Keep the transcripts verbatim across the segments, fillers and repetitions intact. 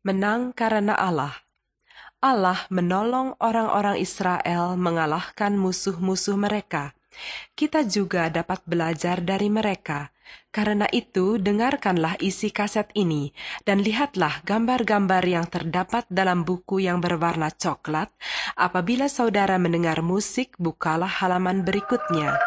Menang karena Allah. Allah menolong orang-orang Israel mengalahkan musuh-musuh mereka. Kita juga dapat belajar dari mereka. Karena itu, dengarkanlah isi kaset ini dan lihatlah gambar-gambar yang terdapat dalam buku yang berwarna coklat. Apabila saudara mendengar musik, bukalah halaman berikutnya.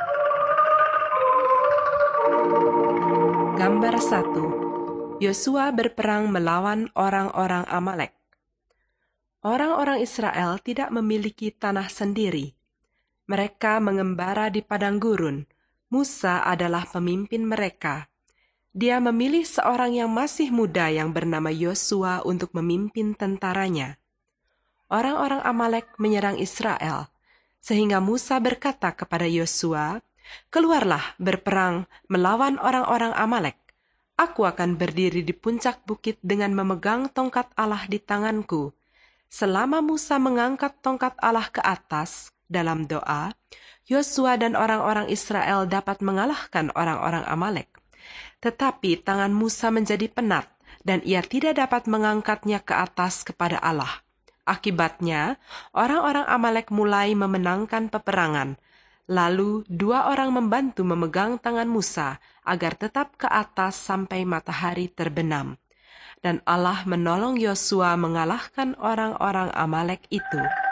Gambar satu. Yosua berperang melawan orang-orang Amalek. Orang-orang Israel tidak memiliki tanah sendiri. Mereka mengembara di padang gurun. Musa adalah pemimpin mereka. Dia memilih seorang yang masih muda yang bernama Yosua untuk memimpin tentaranya. Orang-orang Amalek menyerang Israel, sehingga Musa berkata kepada Yosua, "Keluarlah berperang melawan orang-orang Amalek. Aku akan berdiri di puncak bukit dengan memegang tongkat Allah di tanganku." Selama Musa mengangkat tongkat Allah ke atas dalam doa, Yosua dan orang-orang Israel dapat mengalahkan orang-orang Amalek. Tetapi tangan Musa menjadi penat, dan ia tidak dapat mengangkatnya ke atas kepada Allah. Akibatnya, orang-orang Amalek mulai memenangkan peperangan. Lalu dua orang membantu memegang tangan Musa agar tetap ke atas sampai matahari terbenam. Dan Allah menolong Yosua mengalahkan orang-orang Amalek itu.